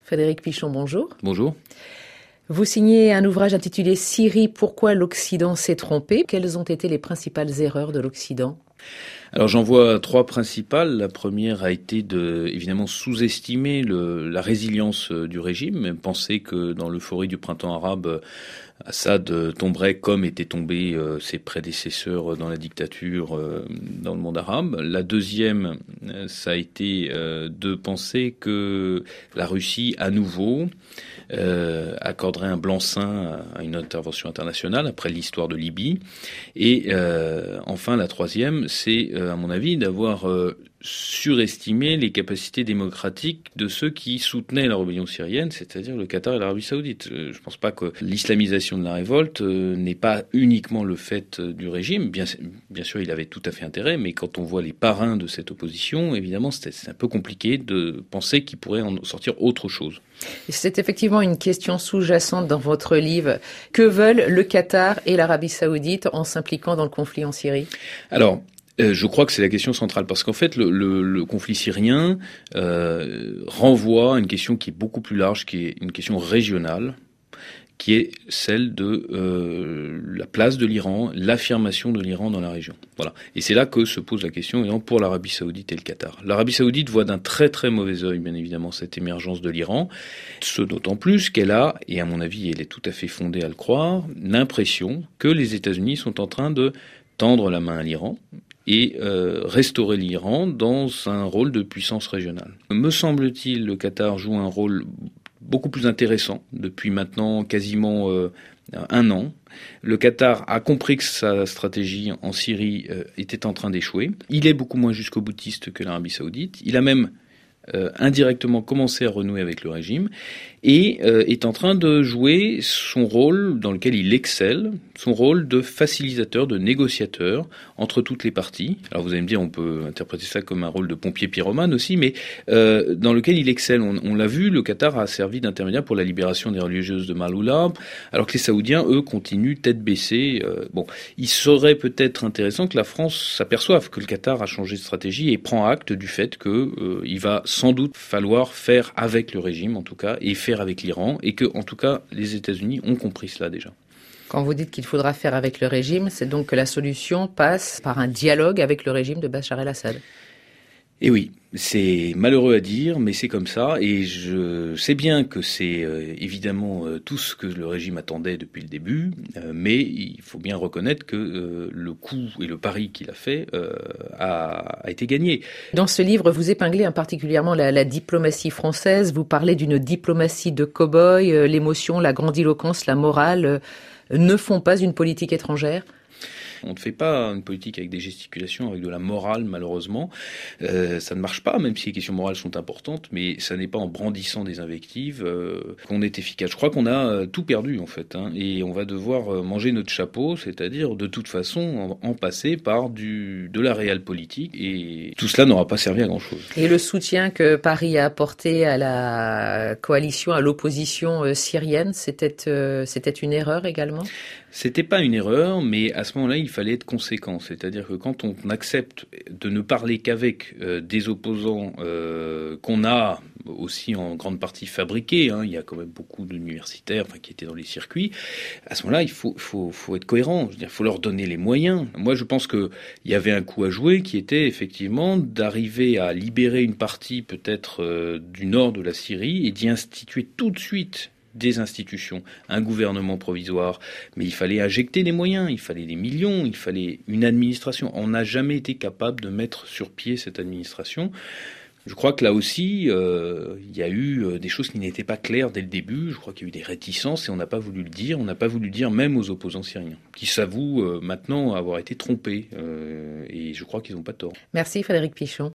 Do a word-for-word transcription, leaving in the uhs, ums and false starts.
Frédéric Pichon, bonjour. Bonjour. Vous signez un ouvrage intitulé « Syrie, pourquoi l'Occident s'est trompé ». Quelles ont été les principales erreurs de l'Occident ? Alors j'en vois trois principales. La première a été de, évidemment, sous-estimer le, la résilience du régime, penser que dans l'euphorie du printemps arabe, Assad tomberait comme étaient tombés euh, ses prédécesseurs dans la dictature euh, dans le monde arabe. La deuxième, ça a été euh, de penser que la Russie, à nouveau, euh, accorderait un blanc-seing à une intervention internationale après l'histoire de Libye. Et euh, enfin, la troisième, c'est, euh, à mon avis, d'avoir euh, surestimé les capacités démocratiques de ceux qui soutenaient la rébellion syrienne, c'est-à-dire le Qatar et l'Arabie Saoudite. Je ne pense pas que l'islamisation de la révolte euh, n'est pas uniquement le fait euh, du régime. Bien, bien sûr, il avait tout à fait intérêt, mais quand on voit les parrains de cette opposition, évidemment, c'est, c'est un peu compliqué de penser qu'il pourrait en sortir autre chose. C'est effectivement une question sous-jacente dans votre livre. Que veulent le Qatar et l'Arabie Saoudite en s'impliquant dans le conflit en Syrie ? Alors, Euh, je crois que c'est la question centrale parce qu'en fait le, le, le conflit syrien euh, renvoie à une question qui est beaucoup plus large, qui est une question régionale, qui est celle de euh, la place de l'Iran, l'affirmation de l'Iran dans la région. Voilà. Et c'est là que se pose la question évidemment, pour l'Arabie Saoudite et le Qatar. L'Arabie Saoudite voit d'un très très mauvais œil, bien évidemment, cette émergence de l'Iran, ce d'autant plus qu'elle a, et à mon avis elle est tout à fait fondée à le croire, l'impression que les États-Unis sont en train de tendre la main à l'Iran et euh, restaurer l'Iran dans un rôle de puissance régionale. Me semble-t-il, le Qatar joue un rôle beaucoup plus intéressant depuis maintenant quasiment euh, un an. Le Qatar a compris que sa stratégie en Syrie euh, était en train d'échouer. Il est beaucoup moins jusqu'au-boutiste que l'Arabie Saoudite. Il a même euh, indirectement commencé à renouer avec le régime et euh, est en train de jouer son rôle dans lequel il excelle, son rôle de facilitateur, de négociateur entre toutes les parties. Alors vous allez me dire, on peut interpréter ça comme un rôle de pompier pyromane aussi, mais euh, dans lequel il excelle. On, on l'a vu, le Qatar a servi d'intermédiaire pour la libération des religieuses de Maaloula, alors que les Saoudiens, eux, continuent tête baissée. Euh, bon, il serait peut-être intéressant que la France s'aperçoive que le Qatar a changé de stratégie et prend acte du fait que euh, il va sans doute falloir faire avec le régime, en tout cas, et faire avec l'Iran, et que, en tout cas, les États-Unis ont compris cela déjà. Quand vous dites qu'il faudra faire avec le régime, c'est donc que la solution passe par un dialogue avec le régime de Bachar el-Assad. Et oui, c'est malheureux à dire, mais c'est comme ça, et je sais bien que c'est euh, évidemment euh, tout ce que le régime attendait depuis le début, euh, mais il faut bien reconnaître que euh, le coup et le pari qu'il a fait euh, a, a été gagné. Dans ce livre, vous épinglez hein, particulièrement la, la diplomatie française, vous parlez d'une diplomatie de cow-boy, euh, l'émotion, la grandiloquence, la morale euh, ne font pas une politique étrangère. On ne fait pas une politique avec des gesticulations, avec de la morale, malheureusement. Euh, ça ne marche pas, même si les questions morales sont importantes, mais ça n'est pas en brandissant des invectives euh, qu'on est efficace. Je crois qu'on a euh, tout perdu, en fait, hein, et on va devoir euh, manger notre chapeau, c'est-à-dire, de toute façon, en, en passer par du, de la réelle politique, et tout cela n'aura pas servi à grand-chose. Et le soutien que Paris a apporté à la coalition, à l'opposition euh, syrienne, c'était, euh, c'était une erreur également ? C'était pas une erreur, mais à ce moment-là, il fallait être conséquent. C'est-à-dire que quand on accepte de ne parler qu'avec euh, des opposants euh, qu'on a aussi en grande partie fabriqués, hein, il y a quand même beaucoup d'universitaires enfin, qui étaient dans les circuits, à ce moment-là, il faut, faut, faut être cohérent. Je veux dire, il faut leur donner les moyens. Moi, je pense qu'il y avait un coup à jouer qui était effectivement d'arriver à libérer une partie peut-être euh, du nord de la Syrie et d'y instituer tout de suite des institutions, un gouvernement provisoire, mais il fallait injecter les moyens, il fallait des millions, il fallait une administration. On n'a jamais été capable de mettre sur pied cette administration. Je crois que là aussi, euh, il y a eu des choses qui n'étaient pas claires dès le début. Je crois qu'il y a eu des réticences et on n'a pas voulu le dire. On n'a pas voulu le dire même aux opposants syriens, qui s'avouent euh, maintenant avoir été trompés. Euh, et je crois qu'ils n'ont pas tort. Merci Frédéric Pichon.